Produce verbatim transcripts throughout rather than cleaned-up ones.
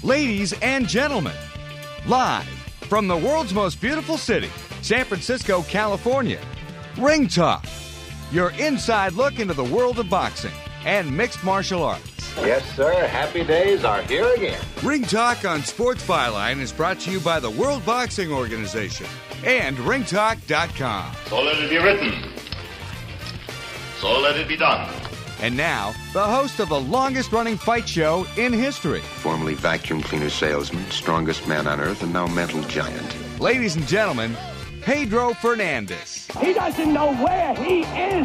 Ladies and gentlemen, live from the world's most beautiful city, San Francisco, California, Ring Talk, your inside look into the world of boxing and mixed martial arts. Yes, sir. Happy days are here again. Ring Talk on Sports Byline is brought to you by the World Boxing Organization and ring talk dot com. So let it be written. So let it be done. And now, the host of the longest-running fight show in history. Formerly vacuum cleaner salesman, strongest man on earth, and now mental giant. Ladies and gentlemen, Pedro Fernandez. He doesn't know where he is.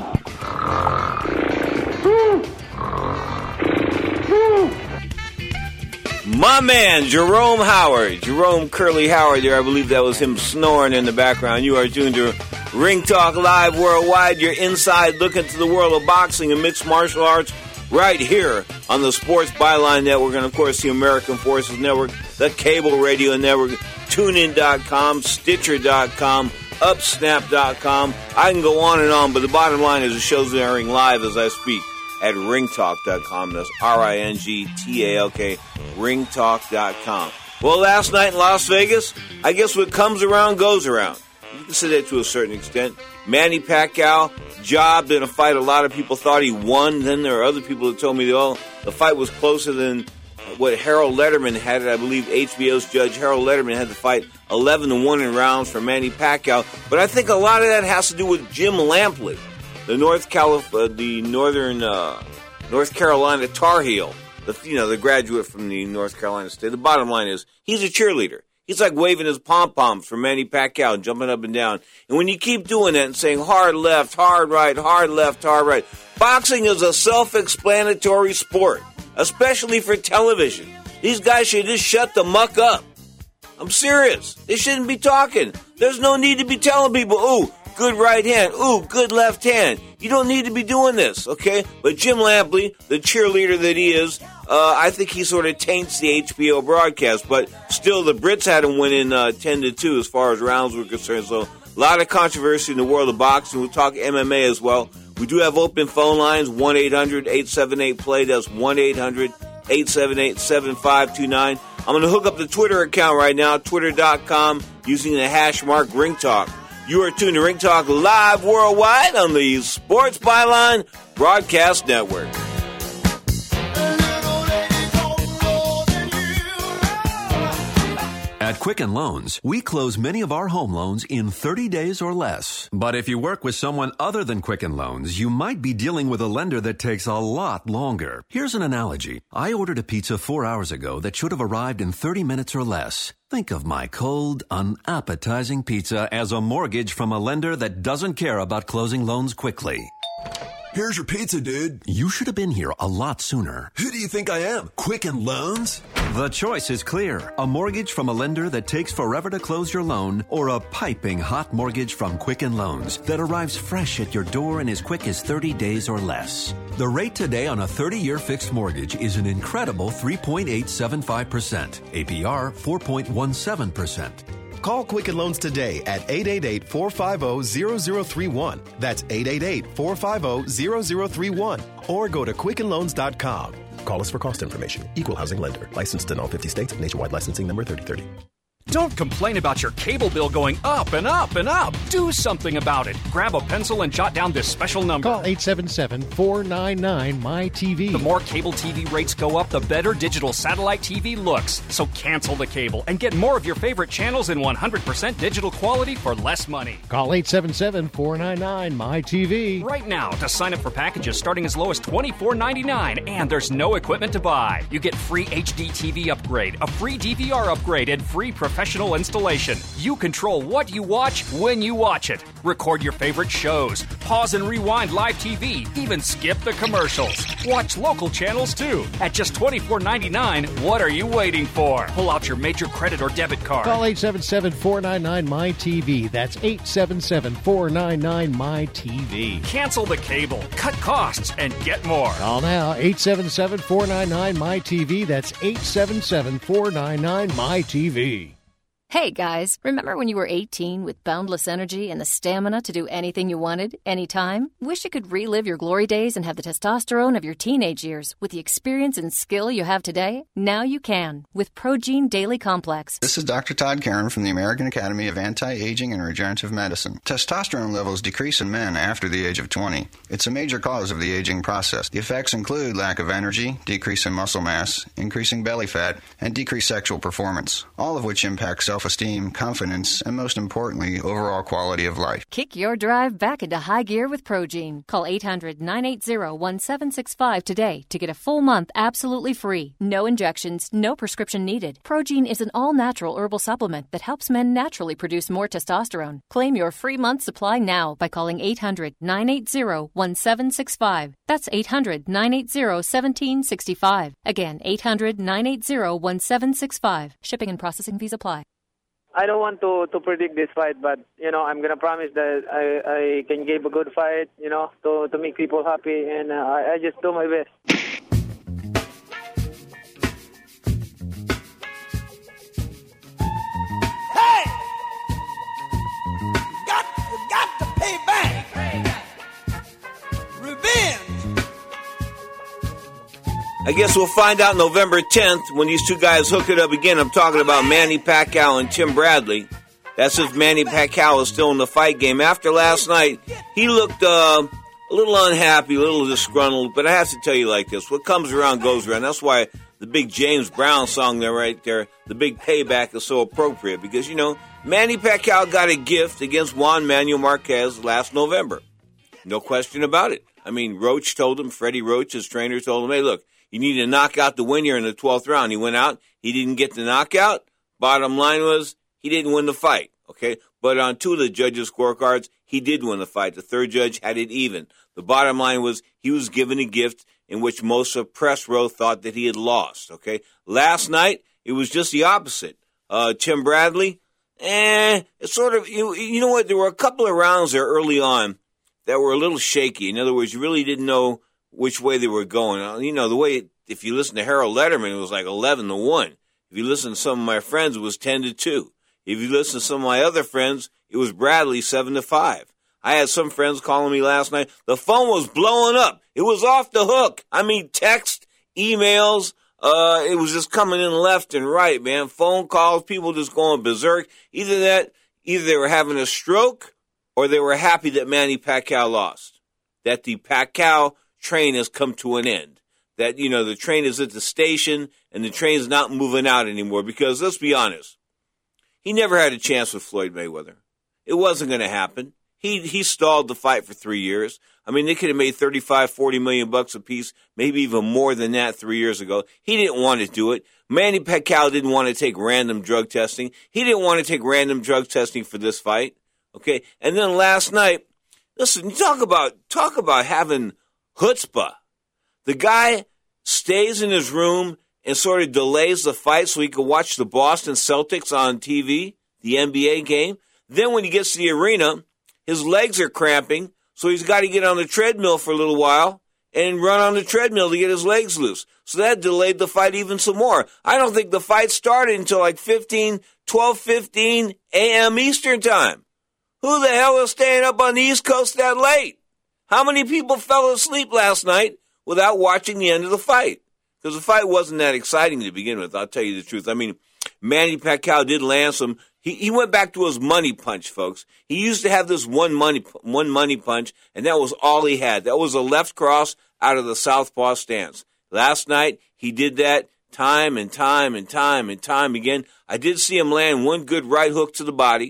My man, Jerome Howard. Jerome Curly Howard there. I believe that was him snoring in the background. You are tuned to Ring Talk Live Worldwide, your inside look into the world of boxing and mixed martial arts right here on the Sports Byline Network and, of course, the American Forces Network, the Cable Radio Network, TuneIn dot com, Stitcher dot com, Upsnap dot com. I can go on and on, but the bottom line is the show's airing live as I speak at ring talk dot com. That's R I N G T A L K, ring talk dot com. Well, last night in Las Vegas, I guess what comes around goes around. You can say that to a certain extent. Manny Pacquiao jobbed in a fight a lot of people thought he won. Then there are other people that told me, oh, the fight was closer than what Harold Letterman had it. I believe H B O's judge Harold Letterman had the fight eleven to one in rounds for Manny Pacquiao. But I think a lot of that has to do with Jim Lampley, the North Calif- uh, the Northern uh, North Carolina Tar Heel, the, you know, the graduate from the North Carolina State. The bottom line is he's a cheerleader. He's like waving his pom-poms for Manny Pacquiao, jumping up and down. And when you keep doing that and saying hard left, hard right, hard left, hard right, boxing is a self-explanatory sport, especially for television. These guys should just shut the muck up. I'm serious. They shouldn't be talking. There's no need to be telling people, ooh, good right hand, ooh, good left hand. You don't need to be doing this, okay? But Jim Lampley, the cheerleader that he is, uh, I think he sort of taints the H B O broadcast. But still, the Brits had him winning uh, ten to two as far as rounds were concerned. So a lot of controversy in the world of boxing. We'll talk M M A as well. We do have open phone lines, one eight hundred eight seven eight play. That's one eight hundred eight seven eight seven five two nine. I'm going to hook up the Twitter account right now, twitter dot com, using the hash mark Ring Talk. You are tuned to Ring Talk Live Worldwide on the Sports Byline Broadcast Network. At Quicken Loans, we close many of our home loans in thirty days or less. But if you work with someone other than Quicken Loans, you might be dealing with a lender that takes a lot longer. Here's an analogy. I ordered a pizza four hours ago that should have arrived in thirty minutes or less. Think of my cold, unappetizing pizza as a mortgage from a lender that doesn't care about closing loans quickly. Here's your pizza, dude. You should have been here a lot sooner. Who do you think I am? Quicken Loans? The choice is clear. A mortgage from a lender that takes forever to close your loan, or a piping hot mortgage from Quicken Loans that arrives fresh at your door in as quick as thirty days or less. The rate today on a thirty-year fixed mortgage is an incredible three point eight seven five percent. A P R four point one seven percent. Call Quicken Loans today at eight eight eight, four five zero, zero zero three one. That's eight eight eight, four five zero, zero zero three one. Or go to quicken loans dot com. Call us for cost information. Equal housing lender. Licensed in all fifty states. Nationwide licensing number thirty thirty. Don't complain about your cable bill going up and up and up. Do something about it. Grab a pencil and jot down this special number. Call eight seven seven, four nine nine, M Y T V. The more cable T V rates go up, the better digital satellite T V looks. So cancel the cable and get more of your favorite channels in one hundred percent digital quality for less money. Call eight seven seven, four nine nine, M Y T V. Right now to sign up for packages starting as low as twenty-four ninety-nine, and there's no equipment to buy. You get free H D T V upgrade, a free D V R upgrade, and free professional installation. You control what you watch when you watch it. Record your favorite shows. Pause and rewind live T V. Even skip the commercials. Watch local channels too. At just twenty-four ninety-nine, what are you waiting for? Pull out your major credit or debit card. Call eight seven seven, four nine nine, M Y T V. That's eight seven seven, four nine nine, M Y T V. Cancel the cable, cut costs, and get more. Call now, eight seven seven, four nine nine, M Y T V. That's eight seven seven, four nine nine, M Y T V. Hey guys, remember when you were eighteen with boundless energy and the stamina to do anything you wanted, anytime? Wish you could relive your glory days and have the testosterone of your teenage years with the experience and skill you have today? Now you can with Progene Daily Complex. This is Doctor Todd Karen from the American Academy of Anti-Aging and Regenerative Medicine. Testosterone levels decrease in men after the age of twenty. It's a major cause of the aging process. The effects include lack of energy, decrease in muscle mass, increasing belly fat, and decreased sexual performance, all of which impact self-esteem, confidence, and most importantly, overall quality of life. Kick your drive back into high gear with Progene. Call eight hundred, nine eight zero, one seven six five today to get a full month absolutely free. No injections, no prescription needed. Progene is an all-natural herbal supplement that helps men naturally produce more testosterone. Claim your free month supply now by calling eight hundred, nine eight zero, one seven six five. That's eight hundred, nine eight zero, one seven six five. Again, eight hundred, nine eight zero, one seven six five. Shipping and processing fees apply. I don't want to, to predict this fight, but, you know, I'm going to promise that I, I can give a good fight, you know, to, to make people happy, and uh, I, I just do my best. Hey! You got, you got to pay back. Pay back. Revenge. I guess we'll find out November tenth when these two guys hook it up again. I'm talking about Manny Pacquiao and Tim Bradley. That's if Manny Pacquiao is still in the fight game. After last night, he looked uh, a little unhappy, a little disgruntled, but I have to tell you like this. What comes around goes around. That's why the big James Brown song there right there, The Big Payback, is so appropriate. Because, you know, Manny Pacquiao got a gift against Juan Manuel Marquez last November. No question about it. I mean, Roach told him, Freddie Roach, his trainer, told him, hey, look, you need to knock out the winner in the twelfth round. He went out. He didn't get the knockout. Bottom line was he didn't win the fight, okay? But on two of the judges' scorecards, he did win the fight. The third judge had it even. The bottom line was he was given a gift in which most of press row thought that he had lost, okay? Last night, it was just the opposite. Uh, Tim Bradley, eh, it's sort of, you, you know what, there were a couple of rounds there early on that were a little shaky. In other words, you really didn't know which way they were going. You know, the way, if you listen to Harold Letterman, it was like eleven to one. If you listen to some of my friends, it was ten to two. If you listen to some of my other friends, it was Bradley seven to five. I had some friends calling me last night. The phone was blowing up. It was off the hook. I mean, text, emails, uh, it was just coming in left and right, man. Phone calls, people just going berserk. Either that, either they were having a stroke or they were happy that Manny Pacquiao lost. That the Pacquiao train has come to an end. That, you know, the train is at the station and the train's not moving out anymore. Because let's be honest, he never had a chance with Floyd Mayweather. It wasn't going to happen. He he stalled the fight for three years. I mean, they could have made thirty-five, forty million bucks a piece, maybe even more than that three years ago. He didn't want to do it. Manny Pacquiao didn't want to take random drug testing. He didn't want to take random drug testing for this fight. Okay, and then last night, listen, talk about talk about having chutzpah. The guy stays in his room and sort of delays the fight so he can watch the Boston Celtics on T V, the N B A game. Then when he gets to the arena, his legs are cramping, so he's got to get on the treadmill for a little while and run on the treadmill to get his legs loose. So that delayed the fight even some more. I don't think the fight started until like fifteen, twelve fifteen a.m. Eastern time. Who the hell is staying up on the East Coast that late? How many people fell asleep last night without watching the end of the fight? Because the fight wasn't that exciting to begin with, I'll tell you the truth. I mean, Manny Pacquiao did land some. He, he went back to his money punch, folks. He used to have this one money one money punch, and that was all he had. That was a left cross out of the southpaw stance. Last night, he did that time and time and time and time again. I did see him land one good right hook to the body,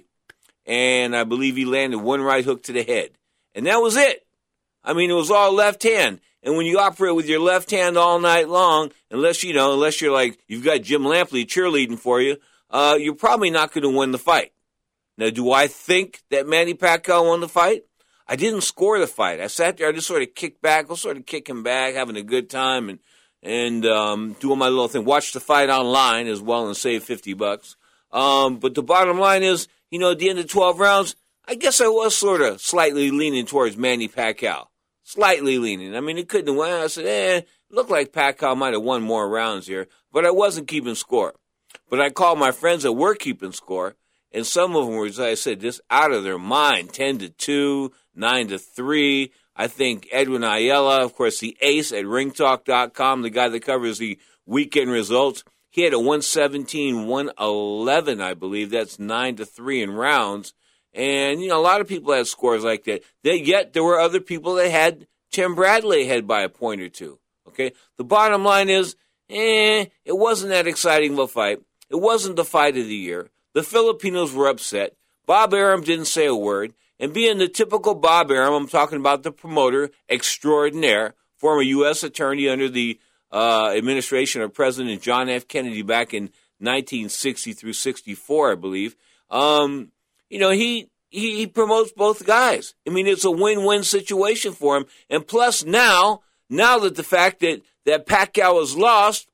and I believe he landed one right hook to the head. And that was it. I mean, it was all left hand. And when you operate with your left hand all night long, unless, you know, unless you're like, you've got Jim Lampley cheerleading for you, uh, you're probably not going to win the fight. Now, do I think that Manny Pacquiao won the fight? I didn't score the fight. I sat there, I just sort of kicked back, I was sort of kicking back, having a good time, and and um, doing my little thing. Watch the fight online as well and save fifty bucks. Um, but the bottom line is, you know, at the end of twelve rounds, I guess I was sort of slightly leaning towards Manny Pacquiao. Slightly leaning. I mean, it couldn't have won. I said, eh, looked like Pacquiao might have won more rounds here, but I wasn't keeping score. But I called my friends that were keeping score, and some of them were, as I said, just out of their mind, ten to two, nine to three. I think Edwin Ayala, of course, the ace at ring talk dot com, the guy that covers the weekend results, he had a one seventeen, one eleven, I believe. That's nine to three in rounds. And, you know, a lot of people had scores like that. That yet there were other people that had Tim Bradley ahead by a point or two. Okay? The bottom line is, eh, it wasn't that exciting of a fight. It wasn't the fight of the year. The Filipinos were upset. Bob Arum didn't say a word. And being the typical Bob Arum, I'm talking about the promoter extraordinaire, former U S attorney under the uh, administration of President John F. Kennedy back in nineteen sixty through sixty-four, I believe. Um, you know, he, he he promotes both guys. I mean, it's a win-win situation for him. And plus now, now that the fact that, that Pacquiao has lost,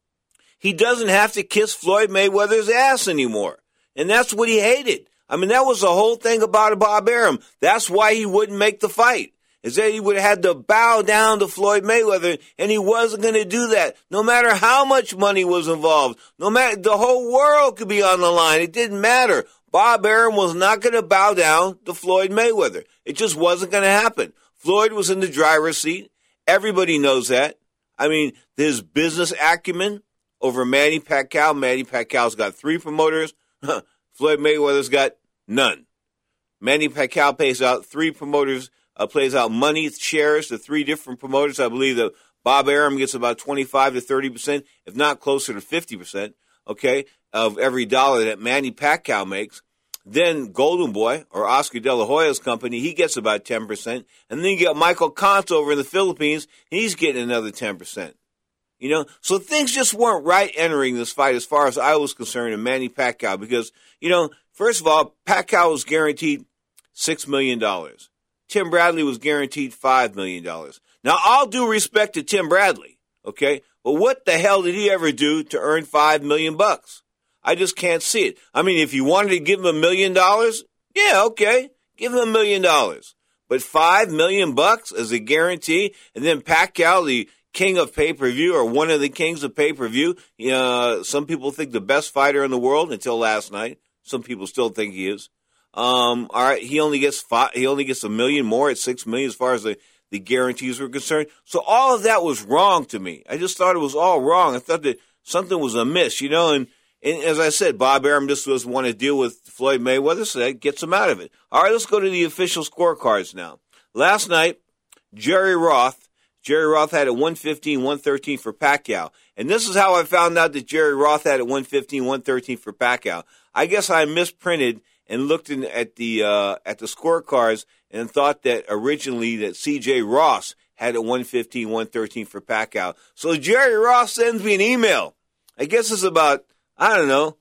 he doesn't have to kiss Floyd Mayweather's ass anymore. And that's what he hated. I mean, that was the whole thing about Bob Arum. That's why he wouldn't make the fight, is that he would have had to bow down to Floyd Mayweather, and he wasn't going to do that. No matter how much money was involved, no matter, the whole world could be on the line. It didn't matter. Bob Arum was not going to bow down to Floyd Mayweather. It just wasn't going to happen. Floyd was in the driver's seat. Everybody knows that. I mean, his business acumen over Manny Pacquiao. Manny Pacquiao's got three promoters. Floyd Mayweather's got none. Manny Pacquiao pays out three promoters, uh, plays out money shares to three different promoters. I believe that Bob Arum gets about twenty-five to thirty percent, if not closer to fifty percent, okay, of every dollar that Manny Pacquiao makes. Then Golden Boy, or Oscar De La Hoya's company, he gets about ten percent. And then you get Michael Kant over in the Philippines, and he's getting another ten percent. You know, so things just weren't right entering this fight as far as I was concerned in Manny Pacquiao because, you know, first of all, Pacquiao was guaranteed six million dollars. Tim Bradley was guaranteed five million dollars. Now, all due respect to Tim Bradley, okay, but what the hell did he ever do to earn five million bucks? I just can't see it. I mean, if you wanted to give him a million dollars, yeah, okay, give him a million dollars. But five million bucks as a guarantee, and then Pacquiao, the king of pay-per-view, or one of the kings of pay-per-view. Uh, some people think the best fighter in the world until last night. Some people still think he is. Um, all right, he only gets five, he only gets a million more at six million as far as the, the guarantees were concerned. So all of that was wrong to me. I just thought it was all wrong. I thought that something was amiss, you know. And, and as I said, Bob Arum just doesn't want to deal with Floyd Mayweather, so that gets him out of it. All right, let's go to the official scorecards now. Last night, Jerry Roth. Jerry Roth had it one fifteen, one thirteen for Pacquiao. And this is how I found out that Jerry Roth had it one fifteen, one thirteen for Pacquiao. I guess I misprinted and looked in at the uh, at the scorecards and thought that originally that C J Ross had it one fifteen, one thirteen for Pacquiao. So Jerry Ross sends me an email. I guess it's about, I don't know,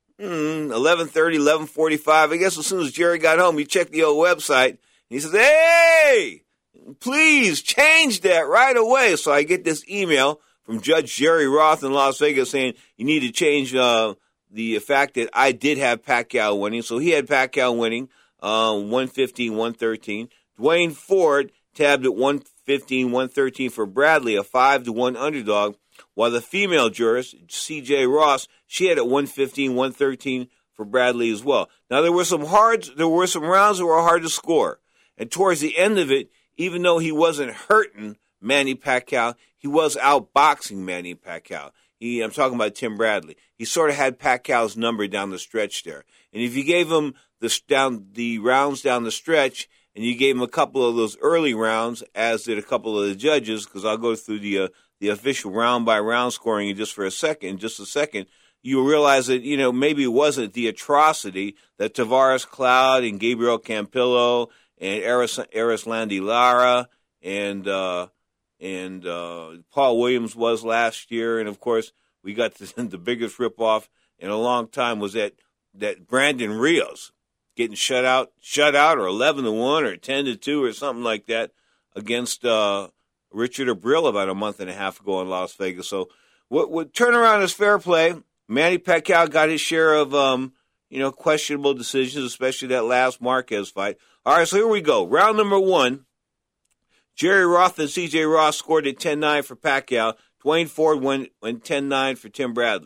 eleven thirty, eleven forty-five. I guess as soon as Jerry got home, he checked the old website. And he says, hey, please change that right away. So I get this email from Judge Jerry Roth in Las Vegas saying you need to change uh, the fact that I did have Pacquiao winning. So he had Pacquiao winning uh, one fifteen, one thirteen. Dwayne Ford tabbed at one fifteen, one thirteen for Bradley, a five to one underdog, while the female jurist, C J Ross, she had it one fifteen, one thirteen for Bradley as well. Now there were some hard, there were some rounds that were hard to score, and towards the end of it, even though he wasn't hurting Manny Pacquiao, he was outboxing Manny Pacquiao. He, I'm talking about Tim Bradley. He sort of had Pacquiao's number down the stretch there. And if you gave him the, down, the rounds down the stretch, and you gave him a couple of those early rounds, as did a couple of the judges, because I'll go through the uh, the official round-by-round scoring in just for a second, just a second, you realize that, you know, maybe it wasn't the atrocity that Tavares Cloud and Gabriel Campillo and Eris, Erislandy Lara and uh, and uh, Paul Williams was last year. And, of course, we got the, the biggest ripoff in a long time was that, that Brandon Rios getting shut out, shut out or eleven to one or ten to two or something like that against uh, Richard Abril about a month and a half ago in Las Vegas. So what, what turnaround is fair play. Manny Pacquiao got his share of, um, you know, questionable decisions, especially that last Marquez fight. All right, so here we go. Round number one, Jerry Roth and C J Ross scored at ten nine for Pacquiao. Dwayne Ford went, went ten nine for Tim Bradley.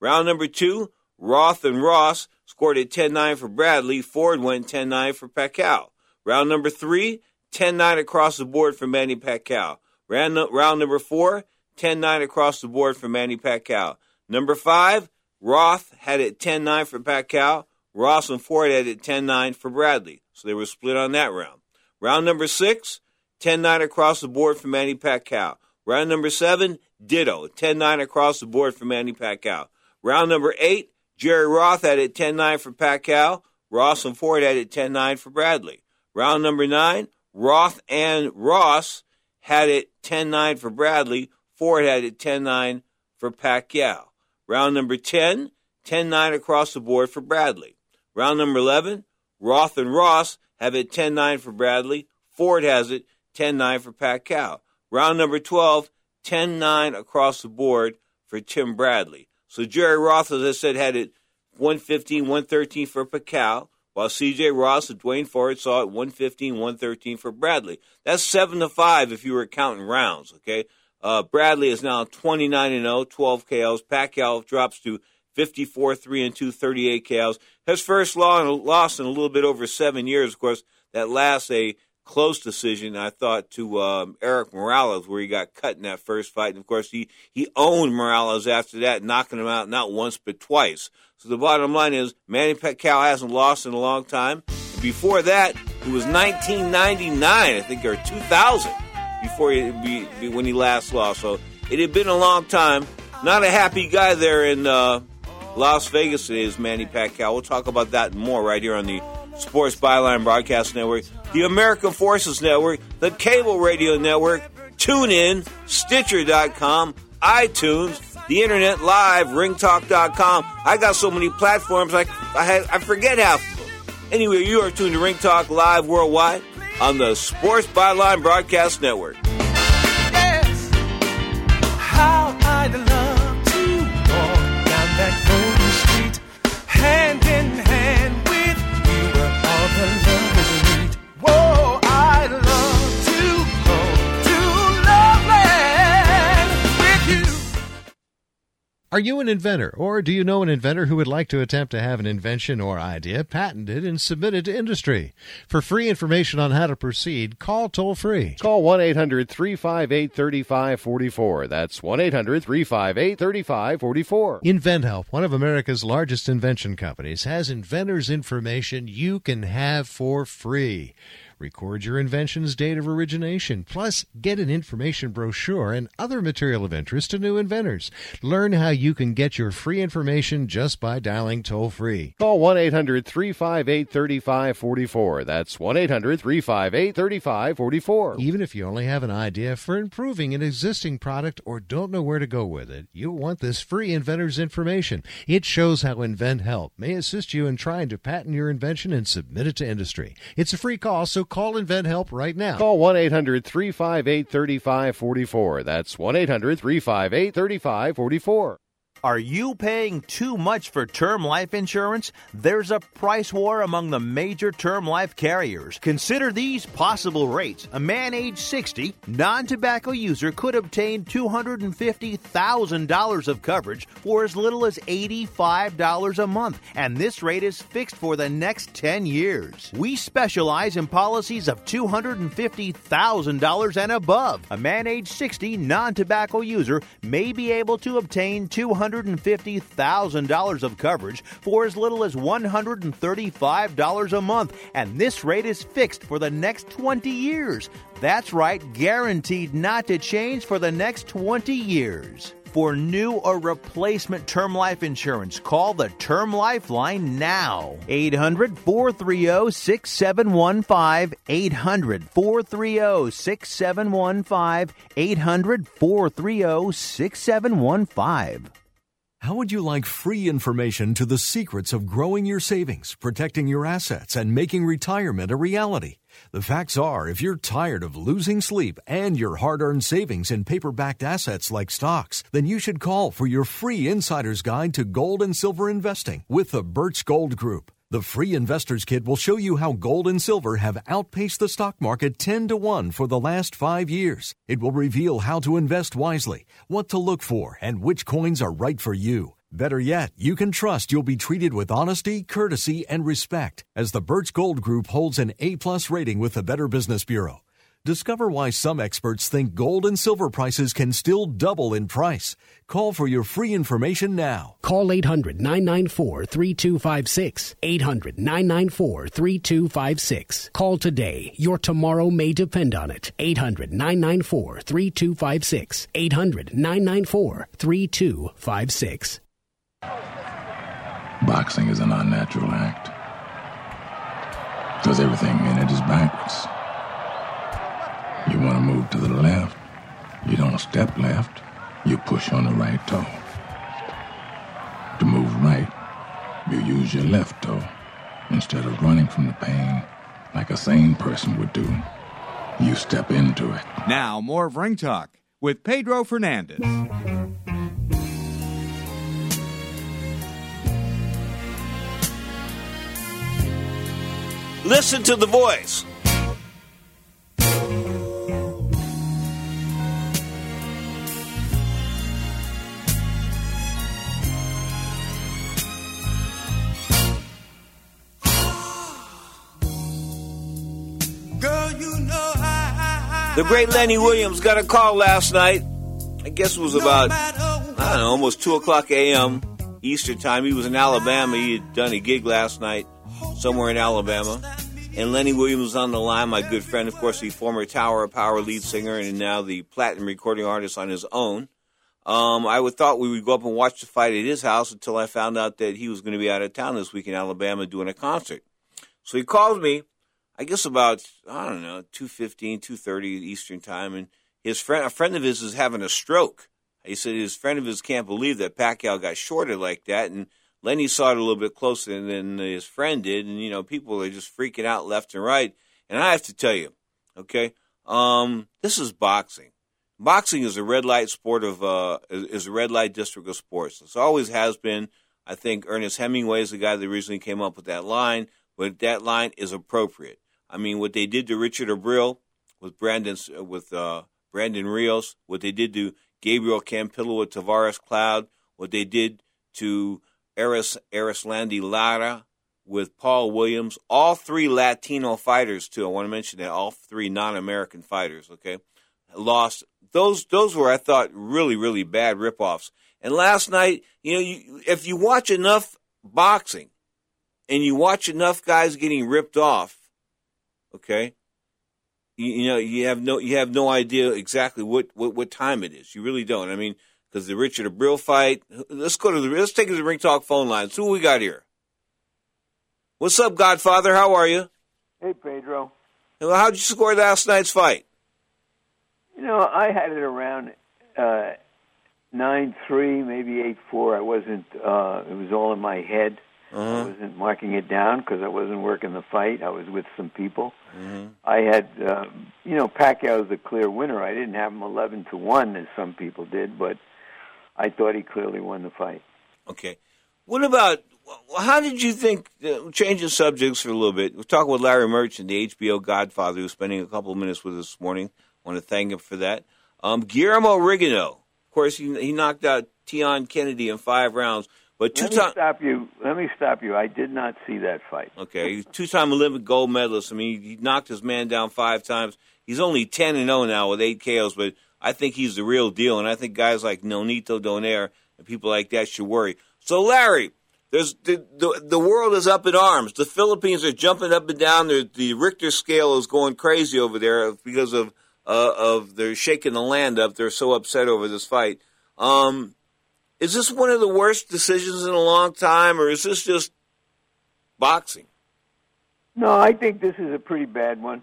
Round number two, Roth and Ross scored at ten nine for Bradley. Ford went ten nine for Pacquiao. Round number three, ten nine across the board for Manny Pacquiao. Round, round number four, ten nine across the board for Manny Pacquiao. Number five, Roth had it ten nine for Pacquiao. Ross and Ford had it ten nine for Bradley. So they were split on that round. Round number six, ten nine across the board for Manny Pacquiao. Round number seven, ditto, ten nine across the board for Manny Pacquiao. Round number eight, Jerry Roth had it ten nine for Pacquiao. Ross and Ford had it ten nine for Bradley. Round number nine, Roth and Ross had it ten nine for Bradley. Ford had it ten nine for Pacquiao. Round number ten, ten nine across the board for Bradley. Round number eleven, Roth and Ross have it ten nine for Bradley. Ford has it ten nine for Pacquiao. Round number twelve, ten nine across the board for Tim Bradley. So Jerry Roth, as I said, had it one fifteen, one thirteen for Pacquiao, while C J Ross and Dwayne Ford saw it one fifteen, one thirteen for Bradley. That's seven to five if you were counting rounds, okay? Uh, Bradley is now twenty-nine and oh, twelve K Os. Pacquiao drops to fifty-four, three and two, thirty-eight K Os. His first loss in a little bit over seven years, of course, that last a close decision, I thought, to um, Eric Morales, where he got cut in that first fight. And, of course, he, he owned Morales after that, knocking him out not once but twice. So the bottom line is Manny Pacquiao hasn't lost in a long time. And before that, it was nineteen ninety-nine, I think, or two thousand, before he, be, when he last lost. So it had been a long time. Not a happy guy there in uh, Las Vegas today is Manny Pacquiao. We'll talk about that and more right here on the Sports Byline Broadcast Network, the American Forces Network, the Cable Radio Network, TuneIn, Stitcher dot com, iTunes, the Internet Live, Ring Talk dot com. I got so many platforms, I, I, had, I forget half of them. Anyway, you are tuned to Ring Talk Live worldwide on the Sports Byline Broadcast Network. Yes, how I'd love to walk down that golden street, hand in hand with all the lovers meet. Whoa, I'd love to go to Loveland with you. Are you an inventor, or do you know an inventor who would like to attempt to have an invention or idea patented and submitted to industry? For free information on how to proceed, call toll-free. Call one eight hundred, three five eight, three five four four. That's one eight hundred, three five eight, three five four four. InventHelp, one of America's largest invention companies, has inventors' information you can have for free. Record your invention's date of origination, plus get an information brochure and other material of interest to new inventors. Learn how you can get your free information just by dialing toll-free. Call one eight hundred, three five eight, three five four four. That's one eight hundred, three five eight, three five four four. Even if you only have an idea for improving an existing product or don't know where to go with it, you'll want this free inventor's information. It shows how InventHelp may assist you in trying to patent your invention and submit it to industry. It's a free call, so call InventHelp right now. Call one eight hundred, three five eight, three five four four. That's one eight hundred, three five eight, three five four four. Are you paying too much for term life insurance? There's a price war among the major term life carriers. Consider these possible rates. A man age sixty, non-tobacco user could obtain two hundred fifty thousand dollars of coverage for as little as eighty-five dollars a month, and this rate is fixed for the next ten years. We specialize in policies of two hundred fifty thousand dollars and above. A man age sixty, non-tobacco user may be able to obtain two hundred fifty thousand dollars of coverage for as little as one hundred thirty-five dollars a month, and this rate is fixed for the next twenty years. That's right, guaranteed not to change for the next twenty years. For new or replacement term life insurance, call the Term Lifeline now. eight hundred, four three zero, six seven one five. eight hundred, four three zero, six seven one five. eight hundred, four three zero, six seven one five. How would you like free information to the secrets of growing your savings, protecting your assets, and making retirement a reality? The facts are, if you're tired of losing sleep and your hard-earned savings in paper-backed assets like stocks, then you should call for your free Insider's Guide to Gold and Silver Investing with the Birch Gold Group. The free Investor's Kit will show you how gold and silver have outpaced the stock market ten to one for the last five years. It will reveal how to invest wisely, what to look for, and which coins are right for you. Better yet, you can trust you'll be treated with honesty, courtesy, and respect, as the Birch Gold Group holds an A-plus rating with the Better Business Bureau. Discover why some experts think gold and silver prices can still double in price. Call for your free information now. Call eight hundred, nine nine four, three two five six. eight hundred, nine nine four, three two five six. Call today. Your tomorrow may depend on it. eight hundred, nine nine four, three two five six. eight hundred, nine nine four, three two five six. Boxing is an unnatural act because everything in it is backwards. You want to move to the left, you don't step left, you push on the right toe. To move right, you use your left toe instead of running from the pain like a sane person would do. You step into it. Now, more of Ring Talk with Pedro Fernandez. Listen to the voice. The great Lenny Williams got a call last night. I guess it was about, I don't know, almost two o'clock a.m. Eastern time. He was in Alabama. He had done a gig last night somewhere in Alabama. And Lenny Williams was on the line, my good friend, of course, the former Tower of Power lead singer and now the platinum recording artist on his own. Um, I would thought we would go up and watch the fight at his house until I found out that he was going to be out of town this week in Alabama doing a concert. So he called me. I guess about, I don't know, two fifteen, two thirty Eastern time, and his friend, a friend of his is having a stroke. He said his friend of his can't believe that Pacquiao got shorted like that, and Lenny saw it a little bit closer than his friend did, and, you know, people are just freaking out left and right. And I have to tell you, okay, um, this is boxing. Boxing is a red light sport of, uh, is a red light district of sports. It always has been. I think Ernest Hemingway is the guy that originally came up with that line, but that line is appropriate. I mean, what they did to Richard Abril with Brandon with uh, Brandon Rios, what they did to Gabriel Campillo with Tavares Cloud, what they did to Eris Arislandi Lara with Paul Williams, all three Latino fighters too. I want to mention that all three non-American fighters. Okay, lost those. Those were, I thought, really really bad ripoffs. And last night, you know, you, if you watch enough boxing and you watch enough guys getting ripped off. Okay, you, you know you have no you have no idea exactly what, what, what time it is. You really don't. I mean, because the Richard Abril fight. Let's go to the let's take it to the Ring Talk phone lines. Who we got here? What's up, Godfather? How are you? Hey, Pedro. Well, how'd you score last night's fight? You know, I had it around uh, nine three, maybe eight four. I wasn't. Uh, it was all in my head. Uh-huh. I wasn't marking it down because I wasn't working the fight. I was with some people. Mm-hmm. I had, uh, you know, Pacquiao was the clear winner. I didn't have him eleven to one as some people did, but I thought he clearly won the fight. Okay. What about, how did you think, uh, changing subjects for a little bit, we're talking with Larry Merchant, the H B O Godfather, who's spending a couple of minutes with us this morning. I want to thank him for that. Um, Guillermo Rigondeaux, of course, he, he knocked out Tion Kennedy in five rounds. But two Let me time- stop you. Let me stop you. I did not see that fight. Okay, two-time Olympic gold medalist. I mean, he knocked his man down five times. He's only ten and oh now with eight K Os, but I think he's the real deal. And I think guys like Nonito Donaire and people like that should worry. So, Larry, there's the the, the world is up in arms. The Philippines are jumping up and down. The, the Richter scale is going crazy over there because of uh, of they're shaking the land up. They're so upset over this fight. Um. Is this one of the worst decisions in a long time, or is this just boxing? No, I think this is a pretty bad one.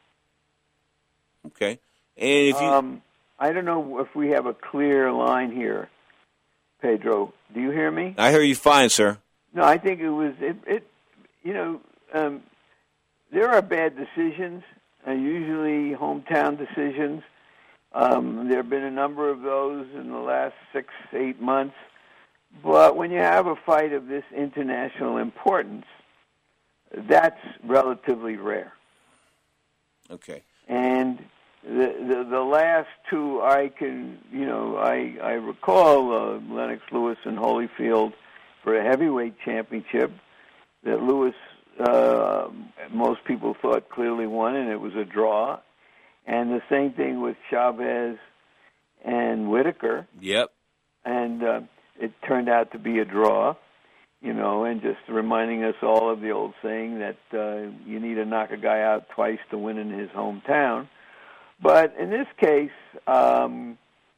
Okay. And if you... Um, I don't know if we have a clear line here, Pedro. Do you hear me? I hear you fine, sir. No, I think it was, it. it you know, um, there are bad decisions, uh, usually hometown decisions. Um, there have been a number of those in the last six, eight months. But when you have a fight of this international importance, that's relatively rare. Okay. And the, the the last two I can, you know, I I recall uh, Lennox Lewis and Holyfield for a heavyweight championship that Lewis, uh, most people thought clearly won, and it was a draw. And the same thing with Chavez and Whitaker. Yep. And uh, it turned out to be a draw, you know, and just reminding us all of the old saying that uh, you need to knock a guy out twice to win in his hometown. But in this case, um,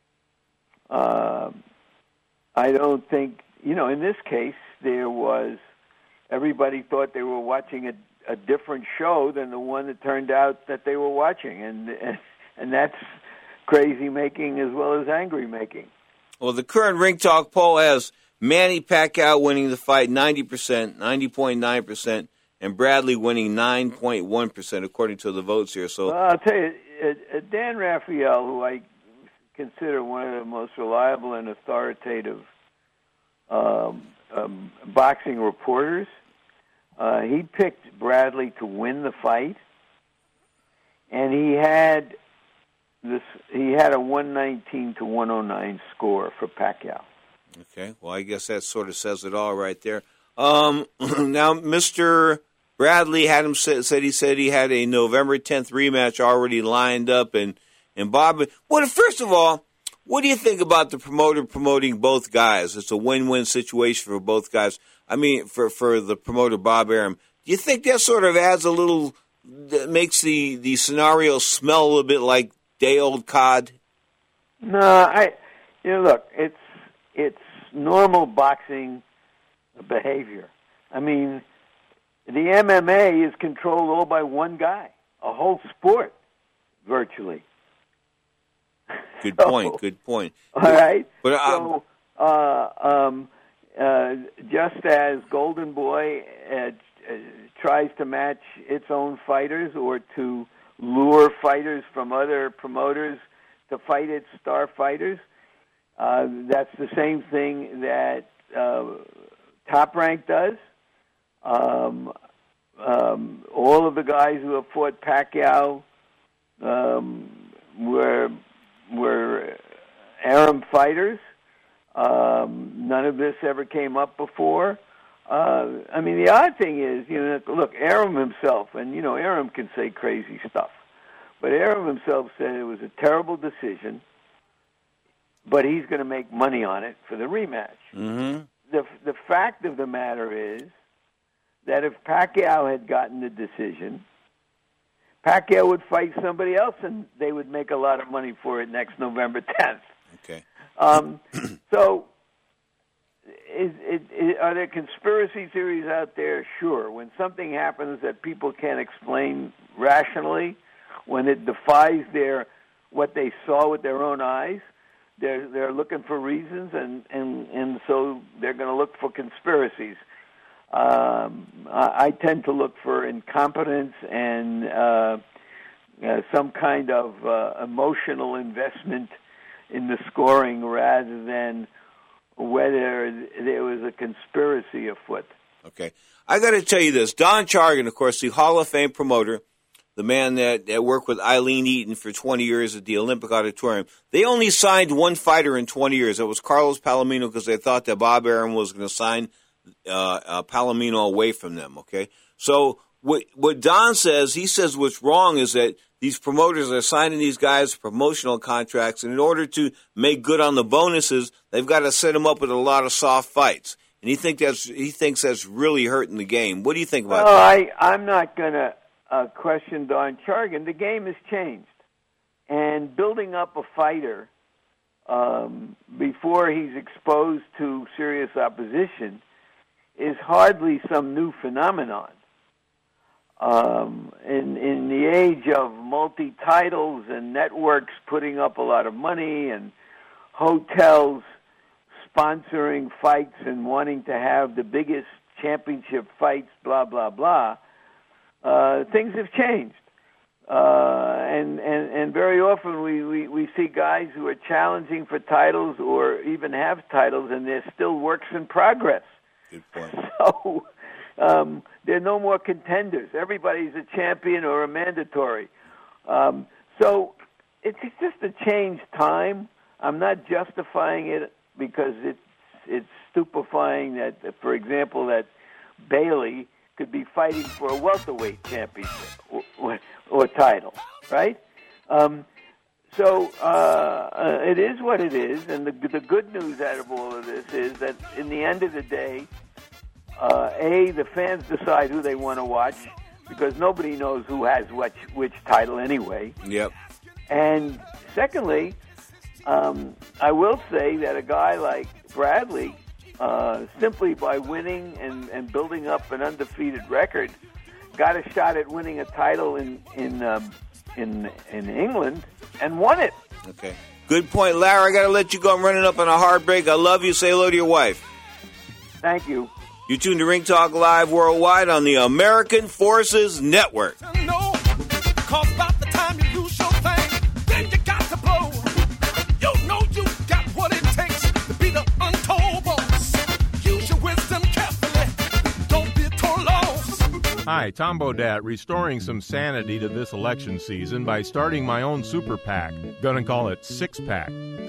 uh, I don't think, you know, in this case, there was, everybody thought they were watching a, a different show than the one that turned out that they were watching. And, and, and that's crazy making as well as angry making. Well, the current Ring Talk poll has Manny Pacquiao winning the fight ninety percent, ninety point nine percent, and Bradley winning nine point one percent, according to the votes here. So, well, I'll tell you, uh, Dan Raphael, who I consider one of the most reliable and authoritative um, um, boxing reporters, uh, he picked Bradley to win the fight, and he had this. He had a one nineteen to one oh nine score for Pacquiao. Okay, well, I guess that sort of says it all right there. Um, now, Mister Bradley had him said, said he said he had a November tenth rematch already lined up, and and Bob. Well, first of all, what do you think about the promoter promoting both guys? It's a win-win situation for both guys. I mean, for for the promoter Bob Arum. Do you think that sort of adds a little, that makes the the scenario smell a little bit like day-old cod? No, I. You know, look, it's. It's normal boxing behavior. I mean, the M M A is controlled all by one guy, a whole sport, virtually. Good so, point, good point. All right? But, uh, so, uh, um, uh, just as Golden Boy uh, uh, tries to match its own fighters or to lure fighters from other promoters to fight its star fighters, Uh, that's the same thing that uh, Top Rank does. Um, um, all of the guys who have fought Pacquiao um, were were Arum fighters. Um, none of this ever came up before. Uh, I mean, the odd thing is, you know, look, Arum himself, and you know, Arum can say crazy stuff, but Arum himself said it was a terrible decision. But he's going to make money on it for the rematch. Mm-hmm. The the fact of the matter is that if Pacquiao had gotten the decision, Pacquiao would fight somebody else, and they would make a lot of money for it next November tenth. Okay. Um, so, is, is, is, are there conspiracy theories out there? Sure. When something happens that people can't explain rationally, when it defies their what they saw with their own eyes, They're they're looking for reasons, and, and, and so they're going to look for conspiracies. Um, I, I tend to look for incompetence and uh, uh, some kind of uh, emotional investment in the scoring rather than whether there was a conspiracy afoot. Okay. I got to tell you this. Don Chargan, of course, the Hall of Fame promoter, the man that, that worked with Eileen Eaton for twenty years at the Olympic Auditorium, they only signed one fighter in twenty years. It was Carlos Palomino, because they thought that Bob Arum was going to sign uh, uh, Palomino away from them, okay? So what, what Don says, he says what's wrong is that these promoters are signing these guys promotional contracts, and in order to make good on the bonuses, they've got to set them up with a lot of soft fights. And he, think that's, he thinks that's really hurting the game. What do you think about well, that? I, I'm not going to Uh, question Don Chargan. The game has changed, and building up a fighter um, before he's exposed to serious opposition is hardly some new phenomenon. Um, in in the age of multi-titles and networks putting up a lot of money and hotels sponsoring fights and wanting to have the biggest championship fights, blah blah blah. Uh, things have changed, uh, and, and and very often we, we, we see guys who are challenging for titles or even have titles, and they're still works in progress. Good point. So um, there are no more contenders. Everybody's a champion or a mandatory. Um, so it's just a changed time. I'm not justifying it because it's it's stupefying that, for example, that Bailey could be fighting for a welterweight championship or, or, or title, right? Um, so uh, uh, it is what it is, and the, the good news out of all of this is that in the end of the day, uh, A, the fans decide who they want to watch, because nobody knows who has which, which title anyway. Yep. And secondly, um, I will say that a guy like Bradley, uh, simply by winning and, and building up an undefeated record, got a shot at winning a title in in um, in in England and won it. Okay. Good point, Larry. I got to let you go. I'm running up on a hard break. I love you. Say hello to your wife. Thank you. You tuned to Ring Talk Live Worldwide on the American Forces Network. No, cause by the time you lose your thing, then you got to blow. You know you got what it takes to be the untold boss. Use your wisdom carefully. Don't be at all lost. Hi, Tom Bodett, restoring some sanity to this election season by starting my own super PAC. Gonna call it Six Pack.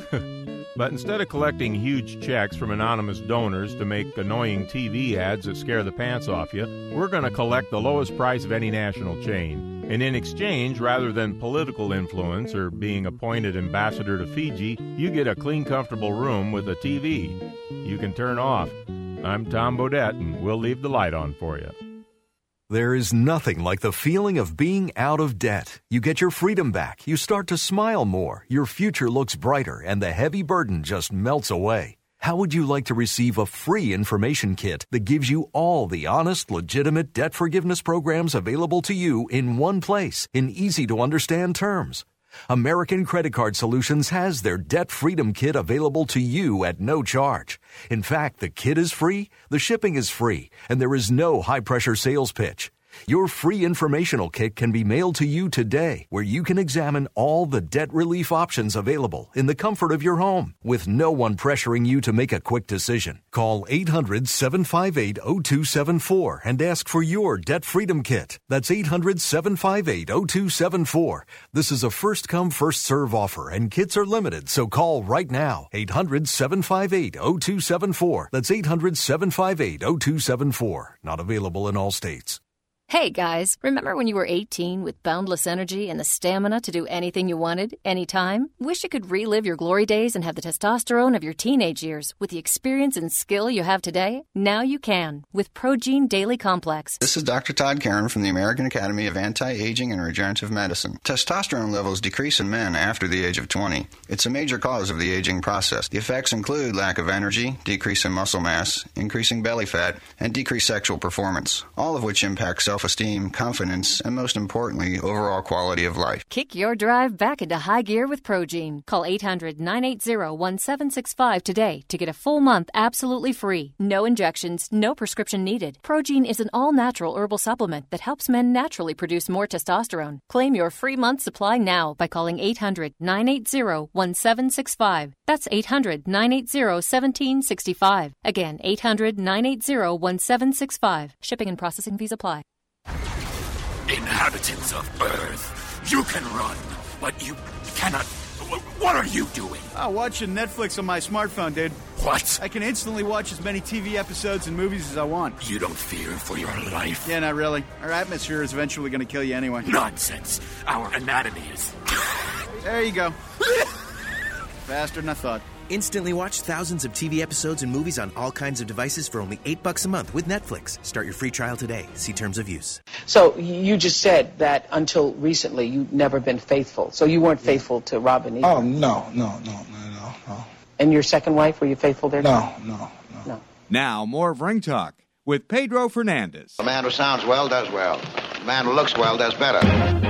But instead of collecting huge checks from anonymous donors to make annoying T V ads that scare the pants off you, we're going to collect the lowest price of any national chain. And in exchange, rather than political influence or being appointed ambassador to Fiji, you get a clean, comfortable room with a T V you can turn off. I'm Tom Bodett, and we'll leave the light on for you. There is nothing like the feeling of being out of debt. You get your freedom back, you start to smile more, your future looks brighter, and the heavy burden just melts away. How would you like to receive a free information kit that gives you all the honest, legitimate debt forgiveness programs available to you in one place, in easy-to-understand terms? American Credit Card Solutions has their Debt Freedom Kit available to you at no charge. In fact, the kit is free, the shipping is free, and there is no high-pressure sales pitch. Your free informational kit can be mailed to you today, where you can examine all the debt relief options available in the comfort of your home, with no one pressuring you to make a quick decision. Call eight hundred, seven five eight, zero two seven four and ask for your Debt Freedom Kit. That's eight hundred, seven five eight, zero two seven four. This is a first-come, first-serve offer, and kits are limited, so call right now. eight hundred, seven five eight, zero two seven four. That's eight hundred, seven five eight, zero two seven four. Not available in all states. Hey guys, remember when you were eighteen with boundless energy and the stamina to do anything you wanted, anytime? Wish you could relive your glory days and have the testosterone of your teenage years with the experience and skill you have today? Now you can with Progene Daily Complex. This is Doctor Todd Karen from the American Academy of Anti-Aging and Regenerative Medicine. Testosterone levels decrease in men after the age of twenty. It's a major cause of the aging process. The effects include lack of energy, decrease in muscle mass, increasing belly fat, and decreased sexual performance, all of which impact self self-esteem, confidence, and most importantly, overall quality of life. Kick your drive back into high gear with Progene. Call eight hundred, nine eight zero, one seven six five today to get a full month absolutely free. No injections, no prescription needed. Progene is an all-natural herbal supplement that helps men naturally produce more testosterone. Claim your free month supply now by calling eight hundred, nine eight zero, one seven six five. That's eight hundred, nine eight zero, one seven six five. Again, eight hundred, nine eight zero, one seven six five. Shipping and processing fees apply. Inhabitants of Earth, you can run, but you cannot. What are you doing? I'm watching Netflix on my smartphone, dude. What? I can instantly watch as many T V episodes and movies as I want. You don't fear for your life? Yeah, not really. Our atmosphere is eventually going to kill you anyway. Nonsense. Our anatomy is... There you go. Faster than I thought. Instantly watch thousands of T V episodes and movies on all kinds of devices for only eight bucks a month with Netflix. Start your free trial today. See terms of use. So you just said that until recently you'd never been faithful. So you weren't faithful to Robin either? Oh, no, no, no, no, no, no. And your second wife, were you faithful there? No, no, no. No. Now, more of Ring Talk with Pedro Fernandez. A man who sounds well does well. A man who looks well does better.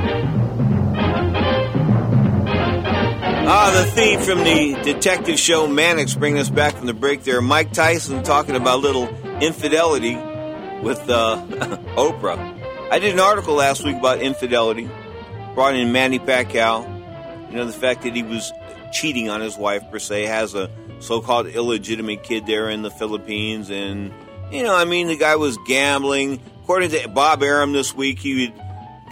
Ah, the theme from the detective show Mannix, bringing us back from the break there. Mike Tyson talking about little infidelity with uh, Oprah. I did an article last week about infidelity. Brought in Manny Pacquiao. You know, the fact that he was cheating on his wife, per se, has a so-called illegitimate kid there in the Philippines. And, you know, I mean, the guy was gambling. According to Bob Arum this week, he would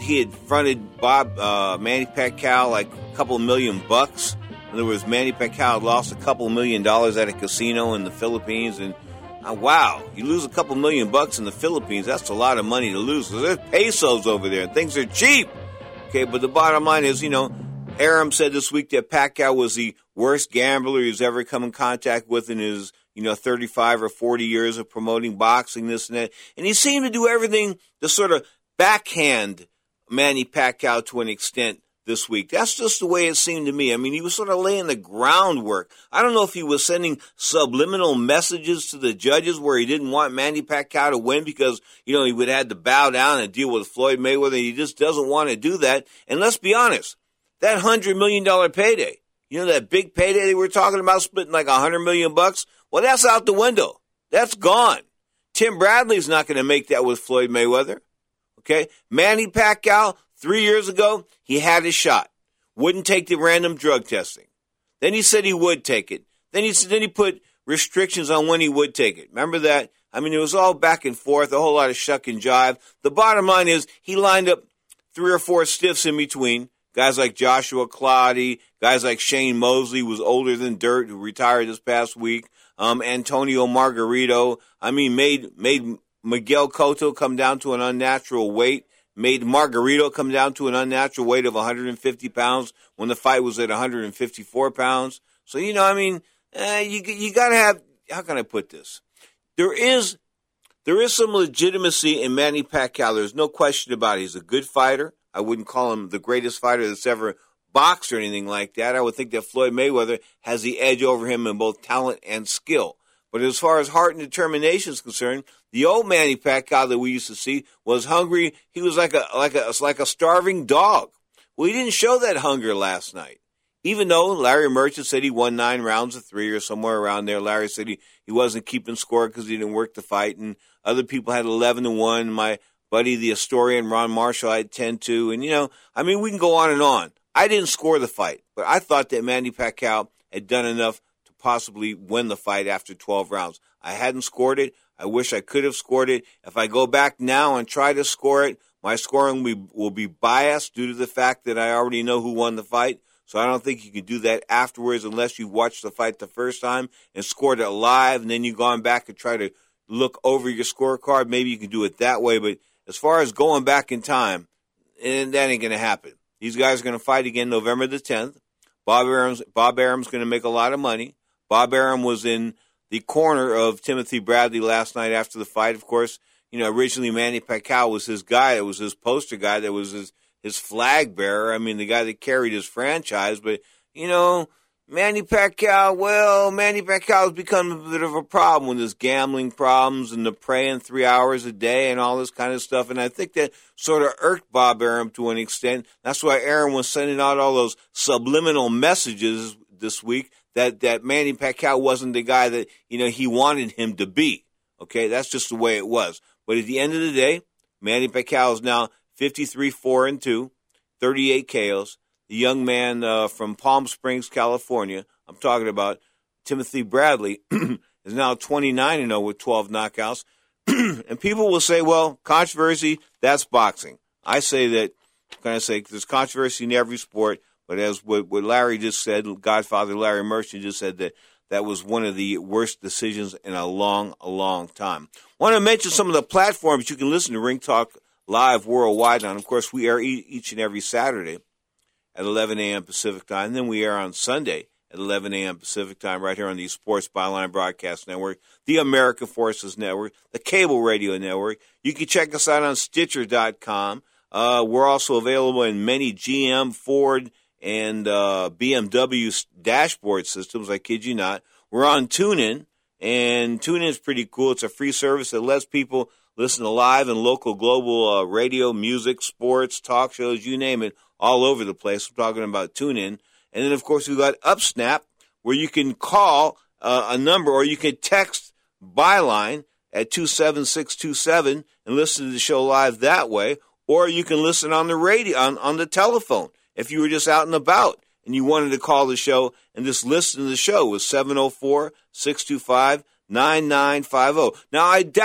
he had fronted Bob uh, Manny Pacquiao like a couple million bucks. In other words, Manny Pacquiao had lost a couple million dollars at a casino in the Philippines, and uh, wow, you lose a couple million bucks in the Philippines, that's a lot of money to lose. So there's pesos over there, and things are cheap. Okay, but the bottom line is, you know, Arum said this week that Pacquiao was the worst gambler he's ever come in contact with in his, you know, thirty-five or forty years of promoting boxing, this and that. And he seemed to do everything to sort of backhand Manny Pacquiao to an extent this week. That's just the way it seemed to me. I mean, he was sort of laying the groundwork. I don't know if he was sending subliminal messages to the judges where he didn't want Manny Pacquiao to win because, you know, he would have to bow down and deal with Floyd Mayweather. He just doesn't want to do that. And let's be honest, that one hundred million dollars payday, you know, that big payday they were talking about, splitting like one hundred million bucks? Well, that's out the window. That's gone. Tim Bradley's not going to make that with Floyd Mayweather. Okay? Manny Pacquiao, three years ago, he had his shot. Wouldn't take the random drug testing. Then he said he would take it. Then he then he put restrictions on when he would take it. Remember that? I mean, it was all back and forth, a whole lot of shuck and jive. The bottom line is he lined up three or four stiffs in between. Guys like Joshua Clottey, guys like Shane Mosley, who was older than dirt, who retired this past week. Um, Antonio Margarito. I mean, made made Miguel Cotto come down to an unnatural weight. Made Margarito come down to an unnatural weight of one hundred fifty pounds when the fight was at one hundred fifty-four pounds. So, you know, I mean, eh, you you got to have, how can I put this? There is there is some legitimacy in Manny Pacquiao. There's no question about it. He's a good fighter. I wouldn't call him the greatest fighter that's ever boxed or anything like that. I would think that Floyd Mayweather has the edge over him in both talent and skill. But as far as heart and determination is concerned, the old Manny Pacquiao that we used to see was hungry. He was like a like a like a starving dog. Well, he didn't show that hunger last night. Even though Larry Merchant said he won nine rounds of three or somewhere around there. Larry said he, he wasn't keeping score because he didn't work the fight, and other people had eleven to one. My buddy, the historian Ron Marshall, had ten two. And, you know, I mean, we can go on and on. I didn't score the fight, but I thought that Manny Pacquiao had done enough to possibly win the fight after twelve rounds. I hadn't scored it. I wish I could have scored it. If I go back now and try to score it, my scoring will be, will be biased due to the fact that I already know who won the fight. So I don't think you can do that afterwards unless you watched the fight the first time and scored it live, and then you've gone back and try to look over your scorecard. Maybe you can do it that way. But as far as going back in time, and that ain't going to happen. These guys are going to fight again November the tenth. Bob Arum's, Bob Arum's going to make a lot of money. Bob Arum was in the corner of Timothy Bradley last night after the fight. Of course, you know, originally Manny Pacquiao was his guy. It was his poster guy. That was his, his flag bearer. I mean, the guy that carried his franchise. But, you know, Manny Pacquiao, well, Manny Pacquiao has become a bit of a problem with his gambling problems and the praying three hours a day and all this kind of stuff. And I think that sort of irked Bob Arum to an extent. That's why Arum was sending out all those subliminal messages this week that, that Manny Pacquiao wasn't the guy that, you know, he wanted him to be. Okay, that's just the way it was. But at the end of the day, Manny Pacquiao is now fifty-three four and two, thirty-eight K Os. The young man uh, from Palm Springs, California, I'm talking about Timothy Bradley, is now twenty-nine and oh with twelve knockouts. And people will say, well, controversy, that's boxing. I say that, kind of say, there's controversy in every sport, but as what, what Larry just said, Godfather Larry Merchant just said that that was one of the worst decisions in a long, a long time. I want to mention some of the platforms you can listen to Ring Talk Live worldwide on. Of course, we air e- each and every Saturday at eleven a.m. Pacific time. And then we air on Sunday at eleven a.m. Pacific time right here on the Sports Byline Broadcast Network, the American Forces Network, the Cable Radio Network. You can check us out on Stitcher dot com. Uh, we're also available in many G M, Ford, and uh, B M W dashboard systems. I kid you not. We're on TuneIn, and TuneIn is pretty cool. It's a free service that lets people listen to live and local global uh, radio, music, sports, talk shows, you name it, all over the place. I'm talking about TuneIn. And then, of course, we've got UpSnap, where you can call uh, a number or you can text Byline at two seven six two seven and listen to the show live that way. Or you can listen on the radio, on, on the telephone. If you were just out and about and you wanted to call the show and just listen to the show, with seven oh four, six two five, nine nine five oh. Now, I doubt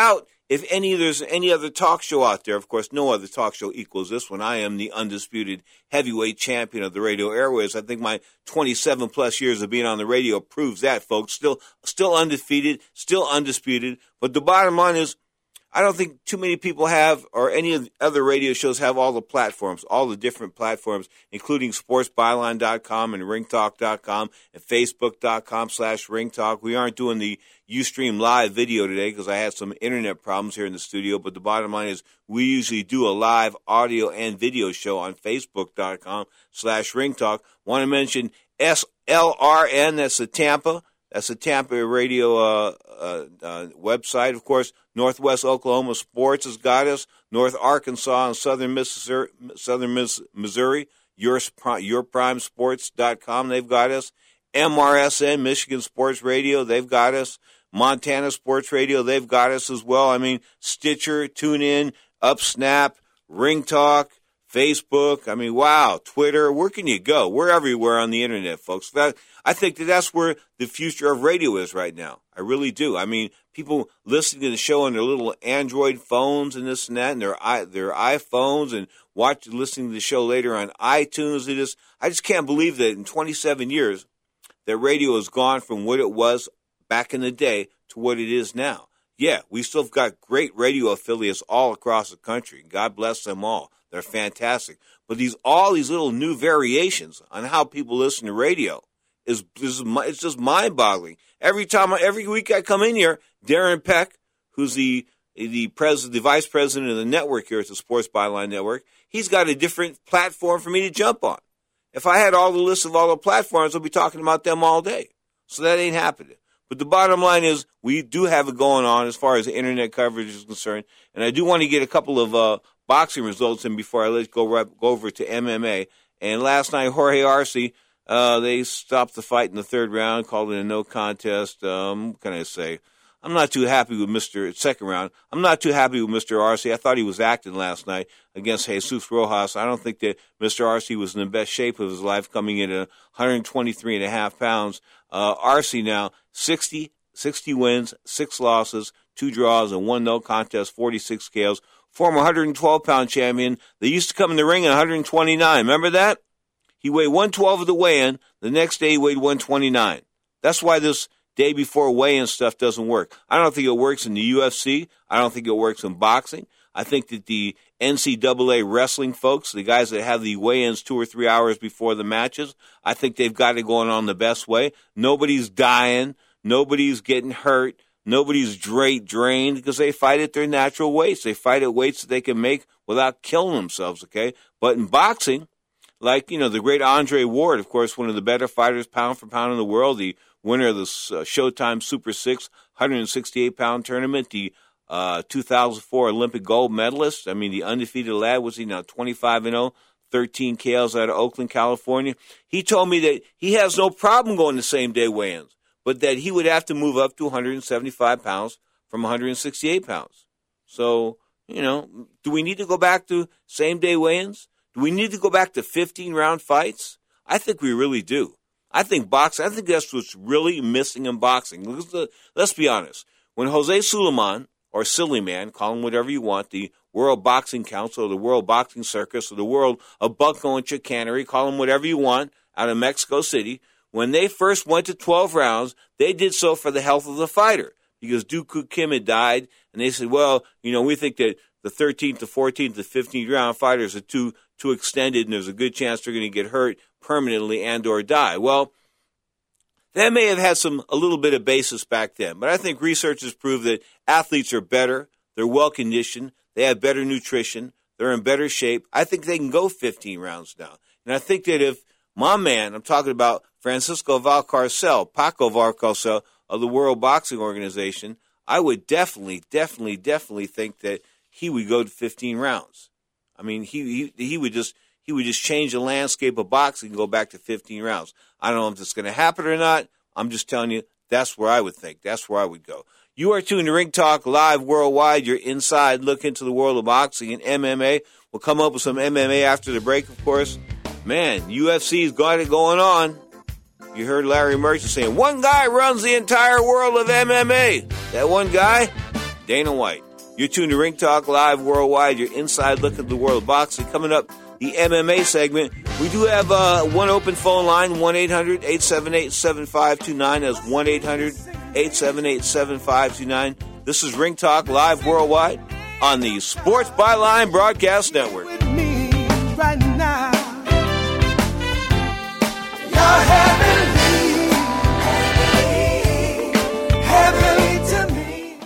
if any there's any other talk show out there, of course, no other talk show equals this one. I am the undisputed heavyweight champion of the radio airways. I think my twenty-seven plus years of being on the radio proves that, folks. Still, still undefeated, still undisputed. But the bottom line is, I don't think too many people have, or any of the other radio shows have all the platforms, all the different platforms, including sports byline dot com and ring talk dot com and facebook dot com slash ringtalk. We aren't doing the Ustream live video today because I had some internet problems here in the studio, but the bottom line is we usually do a live audio and video show on facebook dot com slash ringtalk. Want to mention S L R N, that's the Tampa. That's the Tampa radio uh, uh, uh, website. Of course, Northwest Oklahoma Sports has got us. North Arkansas and Southern Missouri, Southern Missouri, your, your prime sports dot com, they've got us. M R S N, Michigan Sports Radio, they've got us. Montana Sports Radio, they've got us as well. I mean, Stitcher, TuneIn, UpSnap, Ring Talk, Facebook. I mean, wow, Twitter. Where can you go? We're everywhere on the internet, folks. That, I think that that's where the future of radio is right now. I really do. I mean, people listening to the show on their little Android phones and this and that, and their their iPhones, and watch listening to the show later on iTunes. They just, I just can't believe that in twenty-seven years, that radio has gone from what it was back in the day to what it is now. Yeah, we still have got great radio affiliates all across the country. God bless them all. They're fantastic. But these all these little new variations on how people listen to radio is, is it's just mind-boggling. Every time, every week I come in here, Darren Peck, who's the the president, the vice president of the network here at the Sports Byline Network, he's got a different platform for me to jump on. If I had all the lists of all the platforms, I'd be talking about them all day. So that ain't happening. But the bottom line is we do have it going on as far as the internet coverage is concerned. And I do want to get a couple of uh, boxing results in before I let go, right, go over to M M A. And last night, Jorge Arce, uh, they stopped the fight in the third round, called it a no contest. Um, what can I say? I'm not too happy with Mister Second round. I'm not too happy with Mister Arce. I thought he was acting last night against Jesus Rojas. I don't think that Mister Arce was in the best shape of his life, coming in at one twenty-three and a half pounds. Uh, Arce now, sixty, sixty wins, six losses, two draws, and one no contest, forty-six K Os. Former one twelve pound champion. They used to come in the ring at one twenty-nine. Remember that? He weighed one twelve at the weigh-in. The next day he weighed one twenty-nine. That's why this day before weigh-in stuff doesn't work. I don't think it works in the U F C. I don't think it works in boxing. I think that the N C double A wrestling folks, the guys that have the weigh-ins two or three hours before the matches, I think they've got it going on the best way. Nobody's dying. Nobody's getting hurt. Nobody's dra- drained because they fight at their natural weights. They fight at weights that they can make without killing themselves, okay? But in boxing, like, you know, the great Andre Ward, of course, one of the better fighters pound for pound in the world, the winner of the uh, Showtime Super six one sixty-eight pound tournament, the uh, two thousand four Olympic gold medalist. I mean, the undefeated lad, was he now twenty-five and oh, thirteen K Os out of Oakland, California. He told me that he has no problem going to same-day weigh-ins, but that he would have to move up to one seventy-five pounds from one sixty-eight pounds. So, you know, do we need to go back to same-day weigh-ins? Do we need to go back to fifteen-round fights? I think we really do. I think boxing, I think that's what's really missing in boxing. Let's, let's be honest. When Jose Sulaiman, or Silly Man, call him whatever you want, the World Boxing Council, or the World Boxing Circus, or the World of Bucko and Chicanery, call him whatever you want, out of Mexico City, when they first went to twelve rounds, they did so for the health of the fighter, because Dooku Kim had died, and they said, well, you know, we think that the thirteenth to fourteenth to fifteenth round fighters are too too extended, and there's a good chance they're going to get hurt permanently and or die. Well, that may have had some a little bit of basis back then, but I think research has proved that athletes are better, they're well-conditioned, they have better nutrition, they're in better shape. I think they can go fifteen rounds now. And I think that if my man, I'm talking about Francisco Valcarcel, Paco Valcarcel of the World Boxing Organization, I would definitely, definitely, definitely think that he would go to fifteen rounds. I mean, he he, he would just he would just change the landscape of boxing and go back to fifteen rounds. I don't know if it's going to happen or not. I'm just telling you, that's where I would think. That's where I would go. You are tuned to Ring Talk Live Worldwide, your inside look into the world of boxing and M M A. We'll come up with some M M A after the break, of course. Man, U F C's got it going on. You heard Larry Merchant saying, one guy runs the entire world of M M A. That one guy, Dana White. You're tuned to Ring Talk Live Worldwide, your inside look at the world of boxing. Coming up, the M M A segment. We do have uh, one open phone line, one eight hundred eight seven eight seven five two nine. That's one eight hundred eight seven eight seven five two nine. This is Ring Talk Live Worldwide on the Sports Byline Broadcast Network. With me right now. You're heavenly, heavenly, heavenly to me.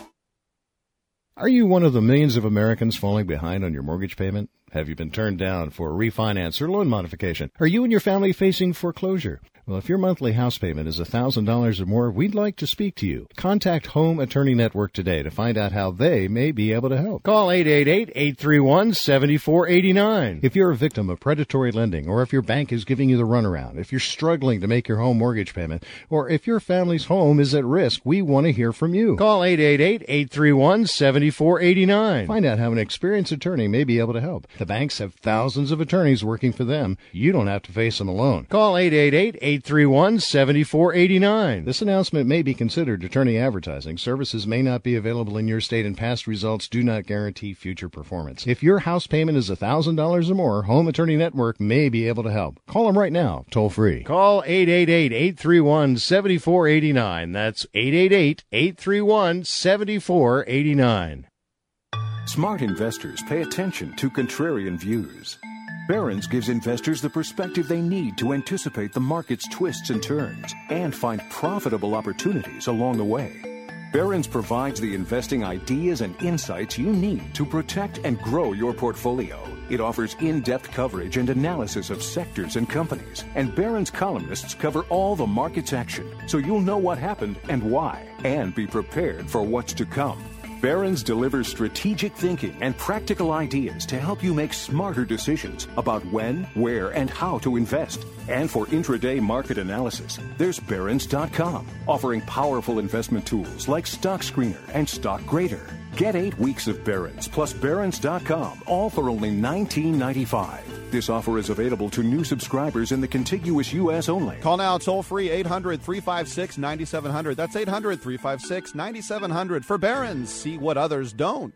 Are you one of the millions of Americans falling behind on your mortgage payment? Have you been turned down for a refinance or loan modification? Are you and your family facing foreclosure? Well, if your monthly house payment is one thousand dollars or more, we'd like to speak to you. Contact Home Attorney Network today to find out how they may be able to help. Call eight eight eight, eight three one, seven four eight nine. If you're a victim of predatory lending, or if your bank is giving you the runaround, if you're struggling to make your home mortgage payment, or if your family's home is at risk, we want to hear from you. Call eight eight eight, eight three one, seven four eight nine. Find out how an experienced attorney may be able to help. The banks have thousands of attorneys working for them. You don't have to face them alone. Call eight eight eight, eight three one, seven four eight nine. This announcement may be considered attorney advertising. Services may not be available in your state, and past results do not guarantee future performance. If your house payment is one thousand dollars or more, Home Attorney Network may be able to help. Call them right now, toll free. Call eight eight eight, eight three one, seven four eight nine. That's eight eight eight, eight three one, seven four eight nine. Smart investors pay attention to contrarian views. Barron's gives investors the perspective they need to anticipate the market's twists and turns and find profitable opportunities along the way. Barron's provides the investing ideas and insights you need to protect and grow your portfolio. It offers in-depth coverage and analysis of sectors and companies, and Barron's columnists cover all the market's action, so you'll know what happened and why, and be prepared for what's to come. Barron's delivers strategic thinking and practical ideas to help you make smarter decisions about when, where, and how to invest. And for intraday market analysis, there's Barron's dot com, offering powerful investment tools like Stock Screener and Stock Grader. Get eight weeks of Barron's plus Barron's dot com, all for only nineteen ninety-five. This offer is available to new subscribers in the contiguous U S only. Call now toll-free eight hundred, three five six, nine seven zero zero. That's eight hundred, three five six, nine seven zero zero for Barron's. See what others don't.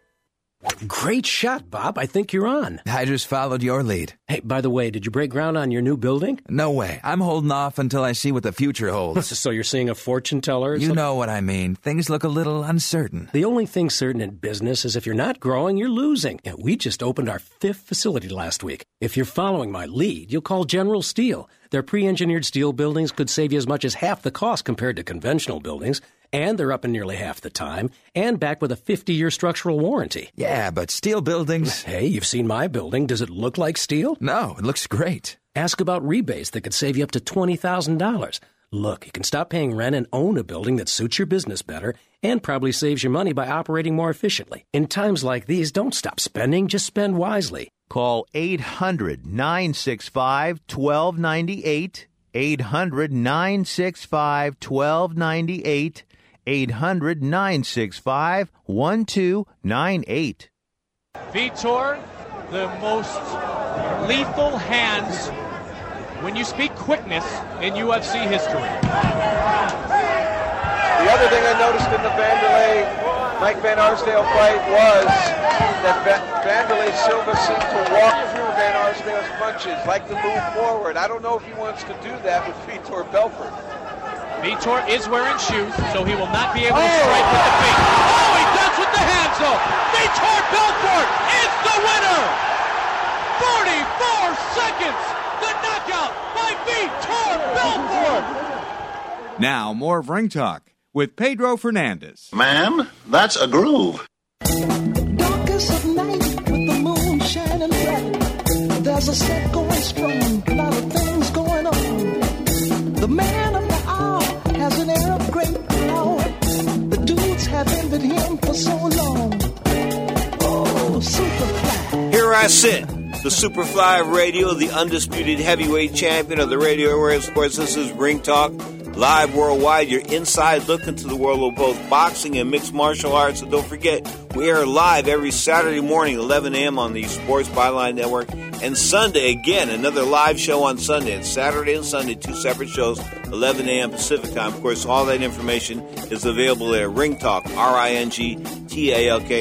Great shot, Bob. I think you're on. I just followed your lead. Hey, by the way, did you break ground on your new building? No way. I'm holding off until I see what the future holds. So you're seeing a fortune teller? Or you something? know what I mean. Things look a little uncertain. The only thing certain in business is if you're not growing, you're losing. And we just opened our fifth facility last week. If you're following my lead, you'll call General Steel. Their pre-engineered steel buildings could save you as much as half the cost compared to conventional buildings. And they're up in nearly half the time, and backed with a fifty-year structural warranty. Yeah, but steel buildings... Hey, you've seen my building. Does it look like steel? No, it looks great. Ask about rebates that could save you up to twenty thousand dollars. Look, you can stop paying rent and own a building that suits your business better and probably saves you money by operating more efficiently. In times like these, don't stop spending, just spend wisely. Call eight hundred, nine six five, one two nine eight, eight hundred, nine six five, one two nine eight, eight hundred, nine six five, one two nine eight. Vitor, the most lethal hands when you speak quickness in U F C history. The other thing I noticed in the Vanderlei Mike Van Arsdale fight was that Vanderlei Silva seemed to walk through Van Arsdale's punches, like to move forward. I don't know if he wants to do that with Vitor Belfort. Vitor is wearing shoes, so he will not be able to strike with the feet. Oh, he does with the hands, though. Vitor Belfort is the winner. forty-four seconds. The knockout by Vitor Belfort. Now, more of Ring Talk with Pedro Fernandez. Ma'am, that's a groove. Darkest of night with the moon shining bright. There's a set going strong, a lot of things going on. The man of the hour has an air of great power. The dudes have envied him for so long. Oh, Superfly. Here I sit, the Superfly of radio, the undisputed heavyweight champion of the radio airwaves. Of course, this is Ring Talk Live Worldwide, your inside look into the world of both boxing and mixed martial arts. And don't forget, we are live every Saturday morning, eleven a.m. on the Sports Byline Network. And Sunday, again, another live show on Sunday. And Saturday and Sunday, two separate shows, eleven a.m. Pacific time. Of course, all that information is available at Ring Talk, R I N G T A L K,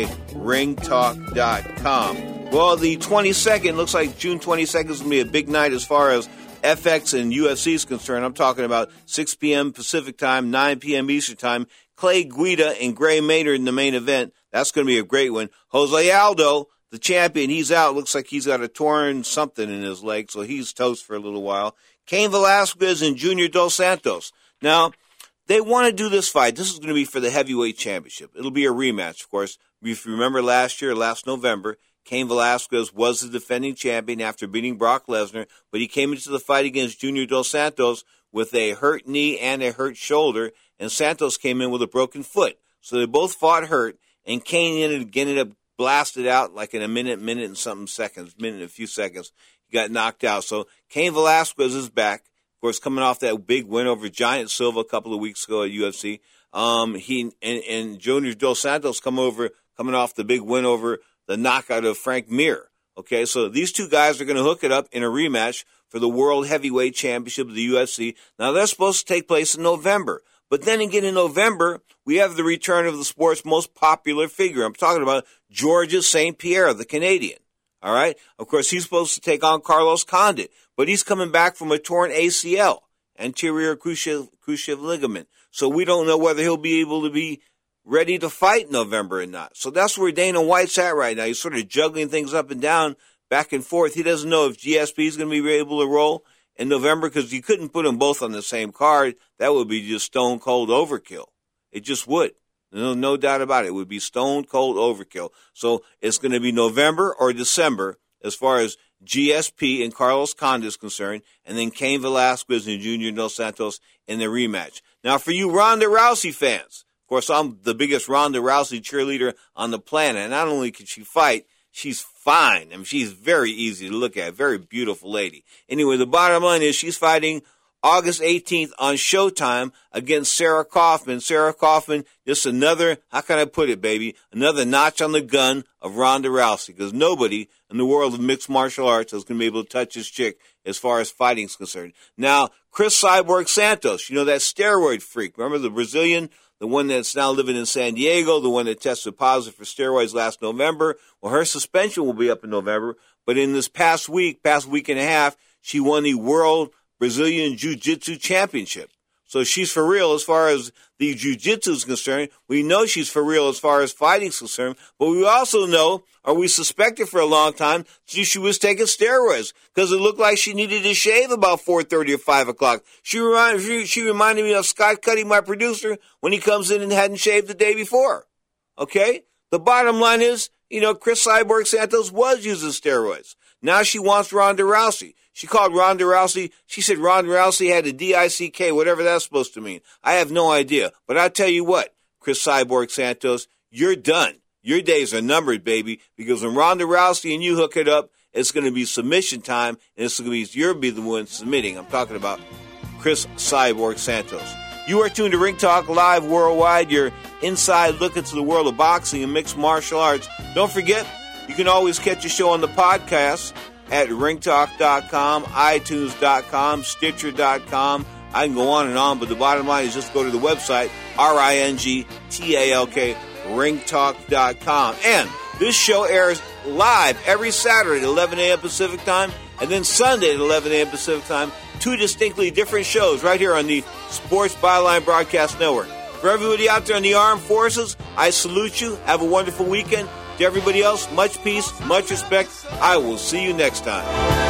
ring talk dot com. Well, the twenty-second, looks like June twenty-second is going to be a big night as far as F X and U F C is concerned. I'm talking about six p.m. Pacific time, nine p.m. Eastern time. Clay Guida and Gray Maynard in the main event. That's going to be a great one. Jose Aldo, the champion, he's out. Looks like he's got a torn something in his leg, so he's toast for a little while. Cain Velasquez and Junior Dos Santos. Now, they want to do this fight. This is going to be for the heavyweight championship. It'll be a rematch, of course. If you remember last year, last November, Cain Velasquez was the defending champion after beating Brock Lesnar, but he came into the fight against Junior Dos Santos with a hurt knee and a hurt shoulder, and Santos came in with a broken foot. So they both fought hurt, and Cain ended, ended up blasted out like in a minute, minute and something seconds, minute and a few seconds. He got knocked out. So Cain Velasquez is back, of course, coming off that big win over Giant Silva a couple of weeks ago at U F C. Um, he and, and Junior Dos Santos come over, coming off the big win over the knockout of Frank Mir. Okay, so these two guys are going to hook it up in a rematch for the World Heavyweight Championship of the U F C. Now, that's supposed to take place in November. But then again, in November, we have the return of the sport's most popular figure. I'm talking about Georges Saint Pierre, the Canadian. All right? Of course, he's supposed to take on Carlos Condit, but he's coming back from a torn A C L, anterior cruciate, cruciate ligament. So we don't know whether he'll be able to be ready to fight in November or not. So that's where Dana White's at right now. He's sort of juggling things up and down, back and forth. He doesn't know if G S P is going to be able to roll in November because you couldn't put them both on the same card. That would be just stone cold overkill. It just would. No, no doubt about it. It would be stone cold overkill. So it's going to be November or December as far as G S P and Carlos Condit is concerned, and then Cain Velasquez and Junior Dos Santos in the rematch. Now, for you Ronda Rousey fans, of course, I'm the biggest Ronda Rousey cheerleader on the planet, and not only can she fight, she's fine. I mean, she's very easy to look at, very beautiful lady. Anyway, the bottom line is she's fighting August eighteenth on Showtime against Sarah Kaufman. Sarah Kaufman, just another, how can I put it, baby, another notch on the gun of Ronda Rousey, because nobody in the world of mixed martial arts is going to be able to touch this chick as far as fighting is concerned. Now, Chris Cyborg Santos, you know, that steroid freak. Remember the Brazilian, the one that's now living in San Diego, the one that tested positive for steroids last November? Well, her suspension will be up in November, but in this past week, past week and a half, she won the World Brazilian Jiu-Jitsu Championship. So she's for real as far as the jiu-jitsu is concerned. We know she's for real as far as fighting is concerned, but we also know, or we suspected for a long time, she, she was taking steroids because it looked like she needed to shave about four thirty or five o'clock. She reminded, she, she reminded me of Scott Cuddy, my producer, when he comes in and hadn't shaved the day before. Okay? The bottom line is, you know, Chris Cyborg Santos was using steroids. Now she wants Ronda Rousey. She called Ronda Rousey. She said Ronda Rousey had a D I C K, whatever that's supposed to mean. I have no idea. But I tell you what, Chris Cyborg Santos, you're done. Your days are numbered, baby, because when Ronda Rousey and you hook it up, it's going to be submission time, and it's going to be you'll be the one submitting. I'm talking about Chris Cyborg Santos. You are tuned to Ring Talk Live Worldwide, your inside look into the world of boxing and mixed martial arts. Don't forget, you can always catch a show on the podcast at ring talk dot com, itunes dot com, stitcher dot com. I can go on and on, but the bottom line is just go to the website, R I N G T A L K, ring talk dot com. And this show airs live every Saturday at eleven a.m. Pacific time, and then Sunday at eleven a.m. Pacific time. Two distinctly different shows right here on the Sports Byline Broadcast Network. For everybody out there in the armed forces, I salute you. Have a wonderful weekend. To everybody else, much peace, much respect. I will see you next time.